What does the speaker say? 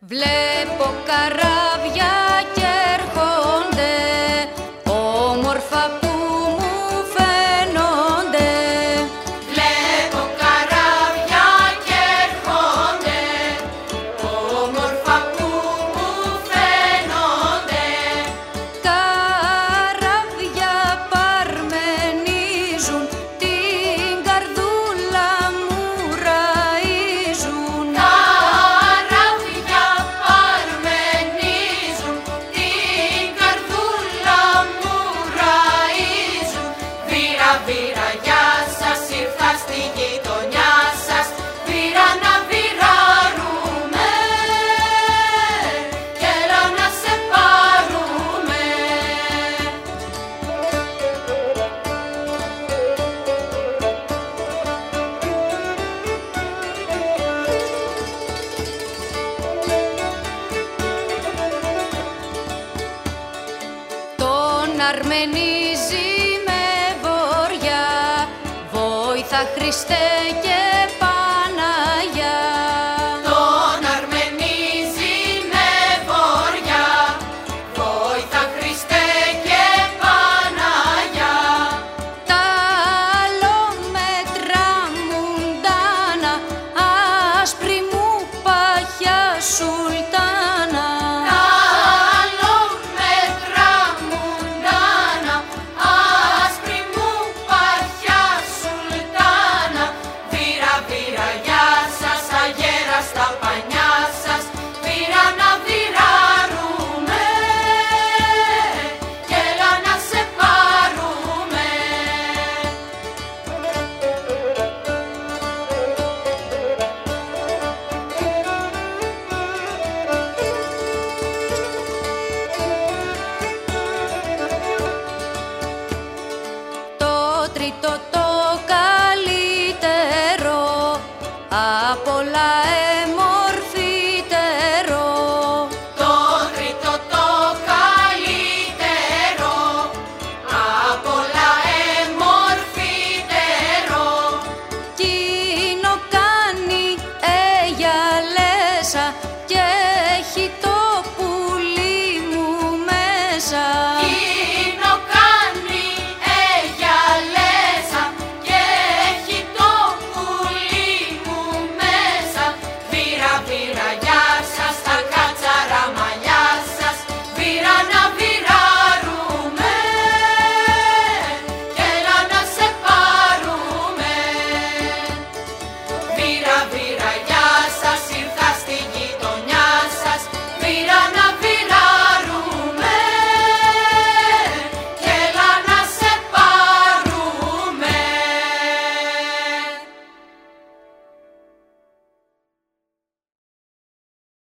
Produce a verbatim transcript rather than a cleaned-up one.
Βλέπω καράβια κι έρχονται, όμορφα που μου φαίνονται. Βλέπω καράβια κι έρχονται, όμορφα που μου φαίνονται. Καράβια παρμενίζουν, την καρδούλα μου ραΐζουν. Καράβια παρμενίζουν, την καρδούλα μου ραΐζουν. Βήρα, βήρα, γεια σας, ήρθα στη γειτονιά σας. Βήρα να βυράρουμε κι έλα να σε πάρουμε. Τον αρμενίζει με βοριά, βόηθα Χριστέ και Παναγιά. Τον αρμενίζει με βοριά, βόηθα Χριστέ και Παναγιά. Τα αλόμετρα μουντάνα, άσπρη μου παχιά σουλτάνα. Τα αλόμετρα μουντάνα, άσπρη μου παχιά σουλτάνα. Βήρα, βήρα, γεια σας, αγέρα στα πανιά σας. Βήρα να βυράρουμε κι έλα να σε πάρουμε. Το τρίτο το καλύτερο, απ' όλα εμορφύτερο. Το τρίτο το καλύτερο, απ' όλα εμορφύτερο. Κείνο κάνει εγιαλέσα,